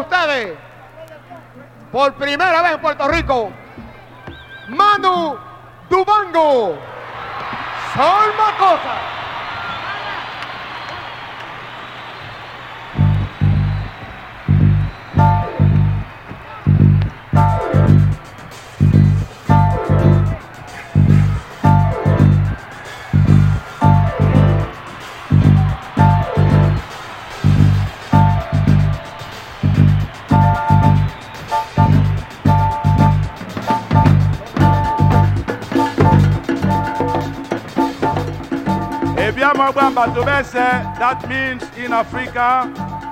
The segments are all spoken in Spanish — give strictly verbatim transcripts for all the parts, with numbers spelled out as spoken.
ustedes, por primera vez en Puerto Rico, Manu Dubango, Sol Macosa. That means in Africa,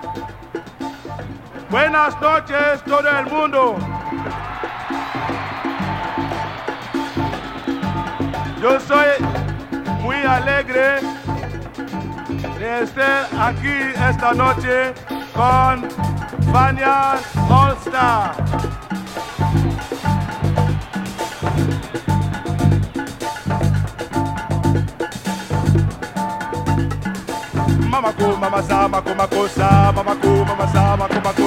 buenas noches todo el mundo. Yo soy muy alegre de estar aquí esta noche con Banyan All Star. Mamaku, mama sa, maku, maku sa, mamaku, mama sa, maku, maku